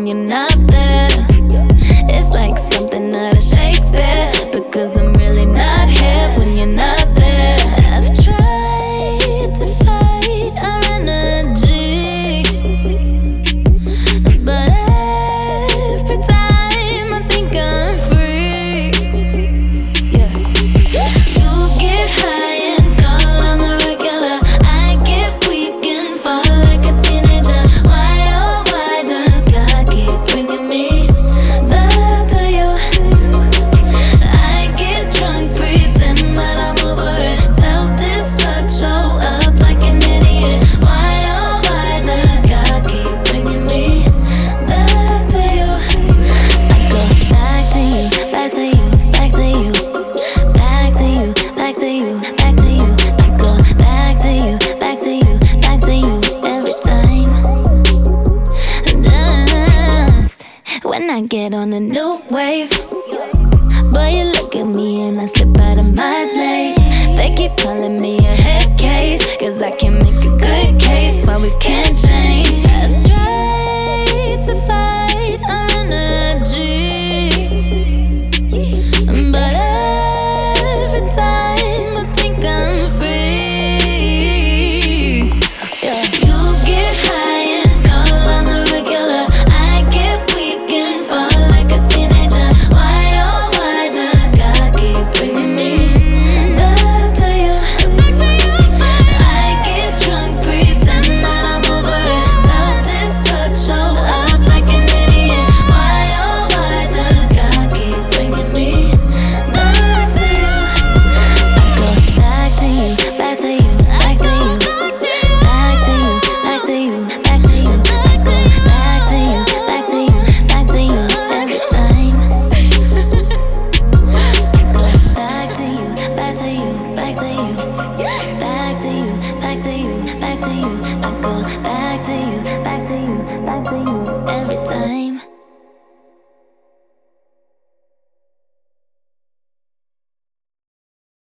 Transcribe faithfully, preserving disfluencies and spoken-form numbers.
when you're not there. It's like something out of Shakespeare, because I'm really not here when you're not there. I've tried to fight our energy, but every time I think I'm free, yeah. You get high and call on the regular, I get weak and fall like a teenager. Why, oh why does God keep bringing me back to you? I get drunk, pretend that I'm over it, self-destruct, show up like an idiot. Why, oh why does God keep bringing me back to you? I go back to you, back to you, back to you, back to you, back to you, back to you. I go back to you, back to you, back to you every time. Just when I get on a new wave, boy, you look at me and I slip out of my lace. They keep calling me a head case, cause I can make a good case why we can't change. I've